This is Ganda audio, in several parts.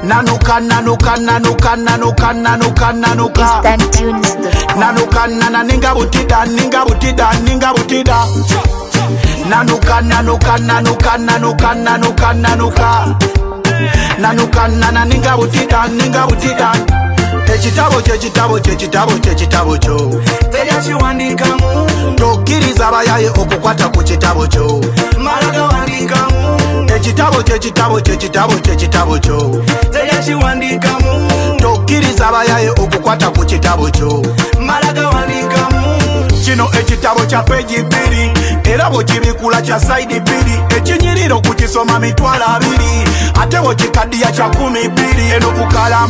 nanuka nanuka nanuka nanuka nanuka nanuka nanuka nana ninga butida ninga butida ninga butida nanuka nanuka nanuka nanuka nanuka nanuka nanuka nana ninga butida Chechitabo chechitabo chechitabo chechitabo cho Teja chiwandikamu Tokiriza bayaye okukwata ku kitabo cho Malaga wandikamu Chechitabo chechitabo chechitabo chechitabo cho Teja chiwandikamu Tokiriza bayaye okukwata ku kitabo cho Malaga wandikamu Kino ekitabo kya peji bbiri era bw'okibikula kya sayidi bbiri ekinyiriro kukisoma mitwalo 2 ate bw'okikaddiya kya 12 eno kukala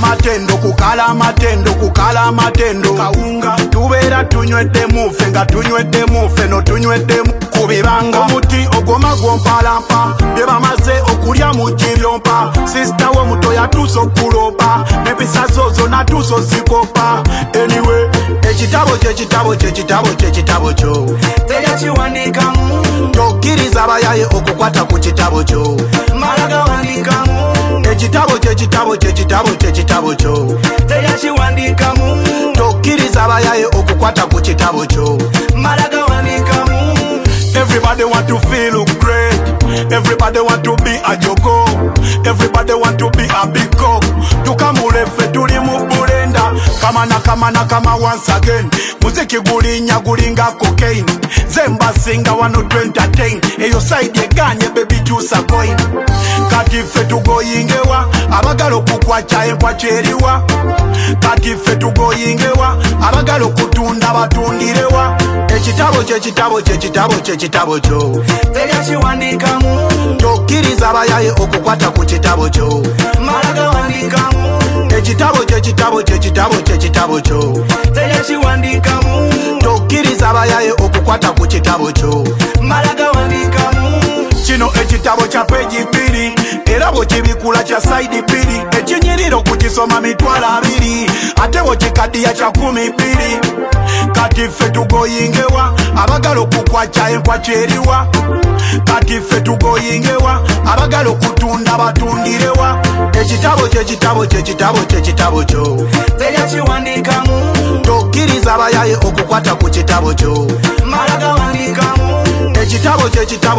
amatendo kawunga tubeera tunywedde ffe nga tunywedde ffe no tunywedde ku bibanga omuti ogoma gwompalampa bye bamaze okulya mu kibyompa sisita wo muto yatuusa okulopa n'ebisazozo natuusa osikopa anyway ekitabo kyo Teja chiwandikamu tokkiriza abayaye okukwata ku kitabo kyo Malaga wandikamu ekitabo kyo Teja chiwandikamu tokkiriza abayaye okukwata ku kitabo kyo Malaga wandikamu Everybody want to feel great. Everybody want to be a jogo. Everybody want to be a big cock. Tukamule fe tuli mu bulenda. Kama once again. Muziki gulinya gulinga cocaine. Zemba singa wano to entertain. Eyo side yeganye baby juice a coin. Kati fe tugoyingewa. Abagalo kukwacha enkwacheriwa. Kati fe tugoyingewa. Abagalo kutunda batundirewa. Ekitabo kyo Teja chiwandikamu tokkiriza abayaye okukwata ku kitabo kyo Malaga wandikamu ekitabo kyo Teja chiwandikamu tokkiriza abayaye okukwata ku kitabo kyo Malaga wandikamu Kino ekitabo kya peji bbiri era bw'okibikula kya sayidi bbiri ekinyiriro kukisoma mitwalo 2 ate bw'okikaddiya kya 12 kati ffe tugoyingewa abagala okukwacha enkwacheriwa kati ffe tugoyingewa abagala okutunda batundirewa ekitabo kyo Teja chiwandikamu tokkiriza abayaye okukwata ku kitabo kyo Malaga wandikamu ekitabo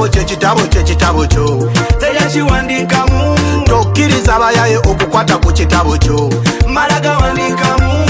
kyo Teja chiwandikamu tokkiriza abayaye okukwata ku kitabo kyo Malaga wandikamu